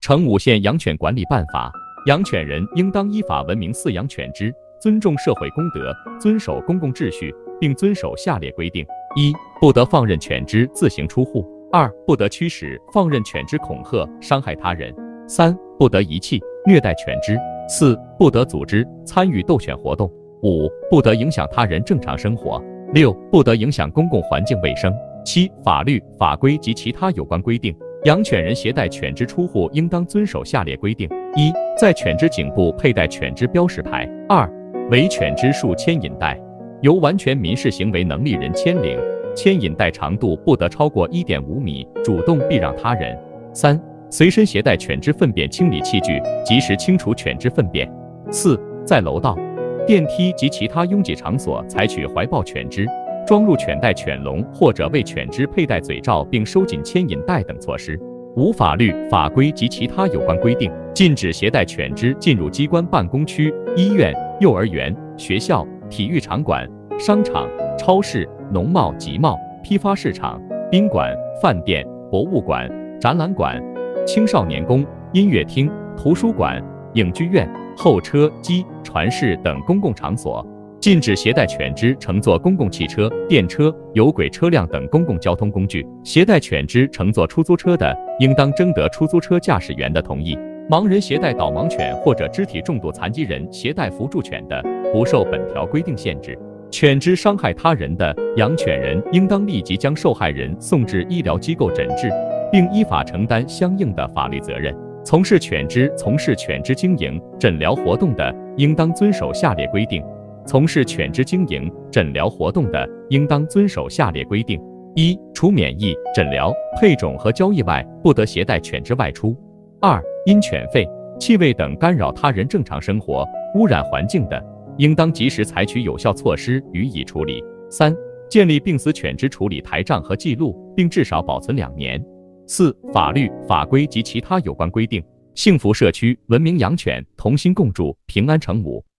成武县养犬管理办法，养犬人应当依法文明饲养犬只，尊重社会公德，遵守公共秩序，并遵守下列规定：一、不得放任犬只自行出户；二、不得驱使、放任犬只恐吓、伤害他人；三、不得遗弃、虐待犬只；四、不得组织、参与斗犬活动；五、不得影响他人正常生活；六、不得影响公共环境卫生；七、法律、法规及其他有关规定。养犬人携带犬只出户应当遵守下列规定：一、在犬只颈部佩戴犬只标识牌；二、为犬只束牵引带，由完全民事行为能力人牵领，牵引带长度不得超过 1.5 米，主动避让他人；三、随身携带犬只粪便清理器具，及时清除犬只粪便；四、在楼道、电梯及其他拥挤场所采取怀抱犬只、装入犬带犬笼或者为犬只佩戴嘴罩并收紧牵引带等措施。无法律、法规及其他有关规定，禁止携带犬只进入机关办公区、医院、幼儿园、学校、体育场馆、商场、超市、农贸集贸、批发市场、宾馆、饭店、博物馆、展览馆、青少年宫、音乐厅、图书馆、影剧院、候车机、船市等公共场所。禁止携带犬只乘坐公共汽车、电车、有轨车辆等公共交通工具。携带犬只乘坐出租车的，应当征得出租车驾驶员的同意。盲人携带导盲犬或者肢体重度残疾人携带辅助犬的，不受本条规定限制。犬只伤害他人的，养犬人应当立即将受害人送至医疗机构诊治，并依法承担相应的法律责任。从事犬只经营、诊疗活动的，应当遵守下列规定。从事犬只经营、诊疗活动的，应当遵守下列规定：一、除免疫、诊疗、配种和交易外，不得携带犬只外出；二、因犬吠、气味等干扰他人正常生活、污染环境的，应当及时采取有效措施予以处理；三、建立病死犬只处理台账和记录，并至少保存2年；四、法律、法规及其他有关规定。幸福社区文明养犬，同心共筑，平安成武。